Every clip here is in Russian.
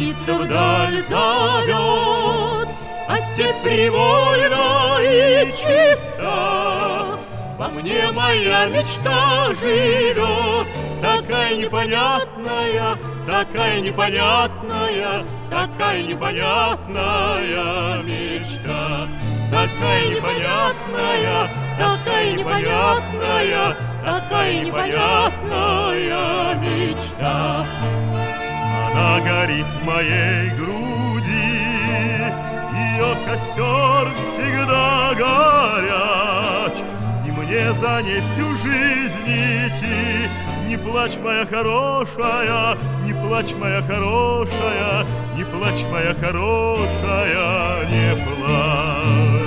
птица вдаль зовет, а степь привольна и чиста. Во мне моя мечта живет, такая непонятная, такая непонятная, такая непонятная мечта. Такая непонятная, такая непонятная, такая непонятная мечта. Она горит в моей груди, ее костер всегда горяч, и мне за ней всю жизнь идти. Не плачь, моя хорошая, не плачь, моя хорошая, не плачь, моя хорошая, не плачь.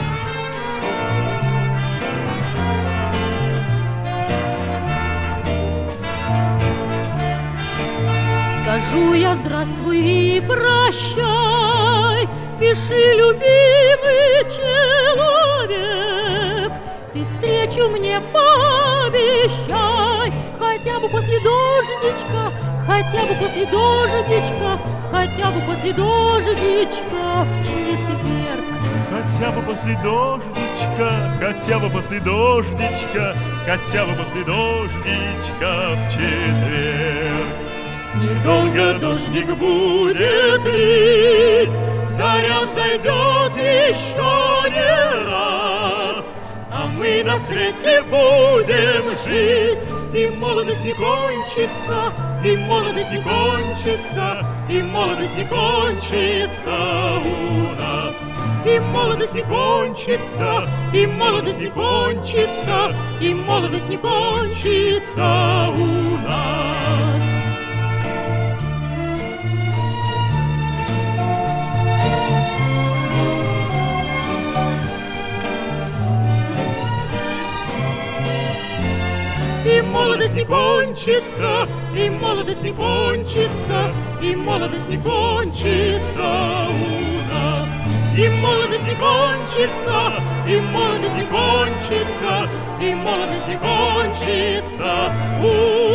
Скажу я здравствуй и прощай, пиши, любимый человек, ты встречу мне пообещай, хотя бы после дождичка, хотя бы после дождичка, хотя бы после дождичка в четверг. Хотя бы после дождичка, хотя бы после дождичка, хотя бы после дождичка в четверг. Недолго дождик будет лить, заря взойдет еще не раз, а мы на свете будем жить, и молодость не кончится, и молодость не кончится, и молодость не кончится у нас. И молодость не кончится, и молодость не кончится, и молодость не кончится у нас. И молодость не кончится, и молодость не кончится, и молодость не кончится у нас. И молодость не кончится, и молодость не кончится, и молодость не кончится у нас.